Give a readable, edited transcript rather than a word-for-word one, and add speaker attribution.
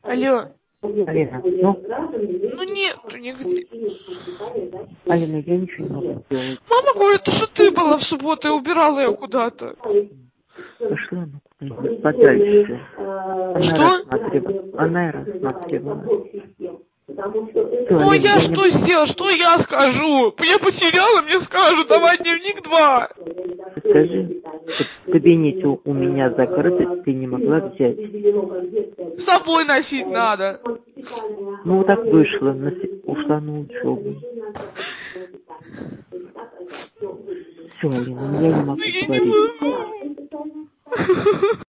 Speaker 1: Алло.
Speaker 2: Алина,
Speaker 1: Ну нету нигде.
Speaker 2: Алина, я ничего не могу сделать.
Speaker 1: Мама говорит, что ты была в субботу и убирала ее куда-то.
Speaker 2: Пошла она куда-нибудь подальше.
Speaker 1: Что?
Speaker 2: Она и рассматривала.
Speaker 1: Ну а я что сделала? Что я скажу? Я потеряла, мне скажут, давай дневник 2.
Speaker 2: Скажи, в кабинете у меня закрыто, ты не могла взять.
Speaker 1: С собой носить надо.
Speaker 2: Ну вот так вышла, ушла на учебу. Все, Алина, я не могу
Speaker 1: Я
Speaker 2: говорить.
Speaker 1: не могу.